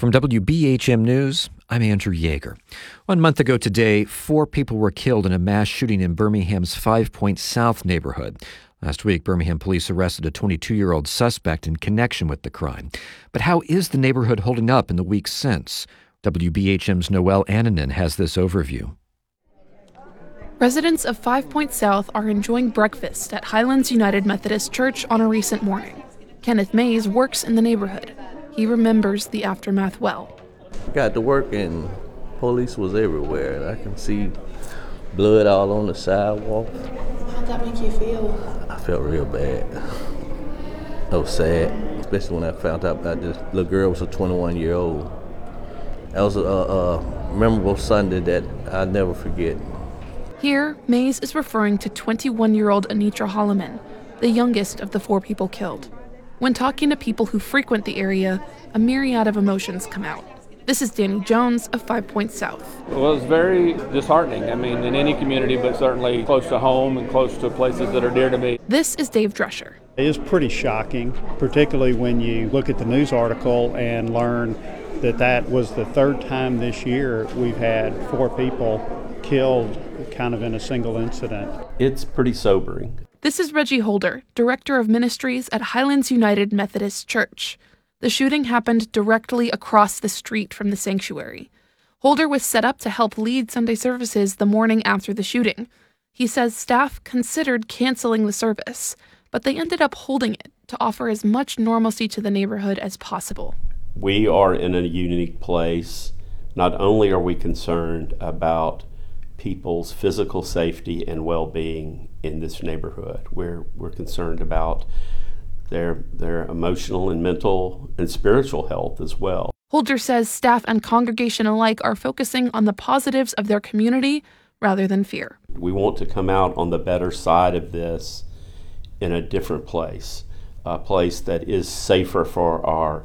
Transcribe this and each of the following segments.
From WBHM News, I'm Andrew Yeager. 1 month ago today, 4 people were killed in a mass shooting in Birmingham's 5 Points South neighborhood. Last week, Birmingham police arrested a 22-year-old suspect in connection with the crime. But how is the neighborhood holding up in the weeks since? WBHM's Noelle Annanen has this overview. Residents of 5 Points South are enjoying breakfast at Highlands United Methodist Church on a recent morning. Kenneth Mays works in the neighborhood. He remembers the aftermath well. Got to work and police was everywhere, and I can see blood all on the sidewalk. How'd that make you feel? I felt real bad. I was sad, especially when I found out that this little girl was a 21-year-old. That was a memorable Sunday that I'll never forget. Here, Mays is referring to 21-year-old Anitra Holloman, the youngest of the 4 people killed. When talking to people who frequent the area, a myriad of emotions come out. This is Danny Jones of 5 Points South. Well, it's very disheartening. I mean, in any community, but certainly close to home and close to places that are dear to me. This is Dave Drescher. It is pretty shocking, particularly when you look at the news article and learn that was the 3rd time this year we've had 4 people killed kind of in a single incident. It's pretty sobering. This is Reggie Holder, Director of Ministries at Highlands United Methodist Church. The shooting happened directly across the street from the sanctuary. Holder was set up to help lead Sunday services the morning after the shooting. He says staff considered canceling the service, but they ended up holding it to offer as much normalcy to the neighborhood as possible. We are in a unique place. Not only are we concerned about people's physical safety and well-being in this neighborhood, we're concerned about their emotional and mental and spiritual health as well. Holder says staff and congregation alike are focusing on the positives of their community rather than fear. We want to come out on the better side of this in a different place, a place that is safer for our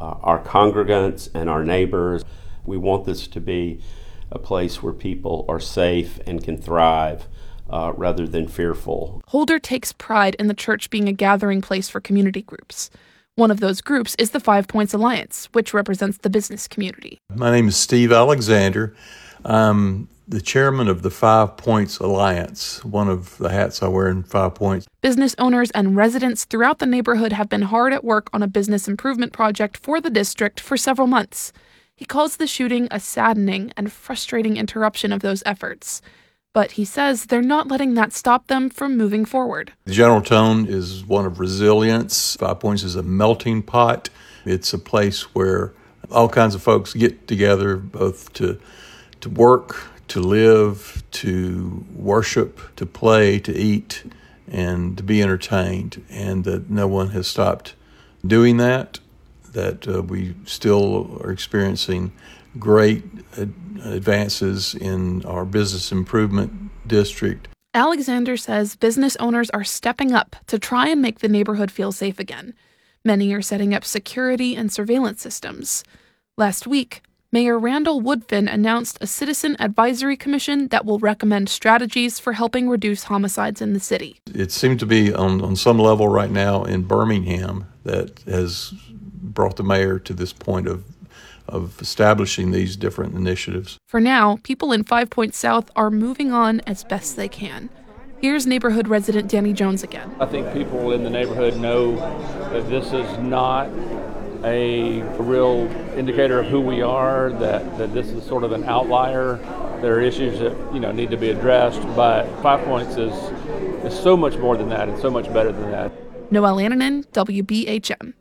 congregants and our neighbors. We want this to be a place where people are safe and can thrive rather than fearful. Holder takes pride in the church being a gathering place for community groups. One of those groups is the 5 Points Alliance, which represents the business community. My name is Steve Alexander. I'm the chairman of the 5 Points Alliance, one of the hats I wear in 5 Points. Business owners and residents throughout the neighborhood have been hard at work on a business improvement project for the district for several months. He calls the shooting a saddening and frustrating interruption of those efforts. But he says they're not letting that stop them from moving forward. The general tone is one of resilience. 5 Points is a melting pot. It's a place where all kinds of folks get together, both to work, to live, to worship, to play, to eat, and to be entertained. And that no one has stopped doing that. That we still are experiencing great advances in our business improvement district. Alexander says business owners are stepping up to try and make the neighborhood feel safe again. Many are setting up security and surveillance systems. Last week, Mayor Randall Woodfin announced a citizen advisory commission that will recommend strategies for helping reduce homicides in the city. It seems to be on some level right now in Birmingham that has brought the mayor to this point of establishing these different initiatives. For now, people in 5 Points South are moving on as best they can. Here's neighborhood resident Danny Jones again. I think people in the neighborhood know that this is not a real indicator of who we are, that this is sort of an outlier. There are issues that need to be addressed, but 5 Points is so much more than that and so much better than that. Noelle Annanen, WBHM.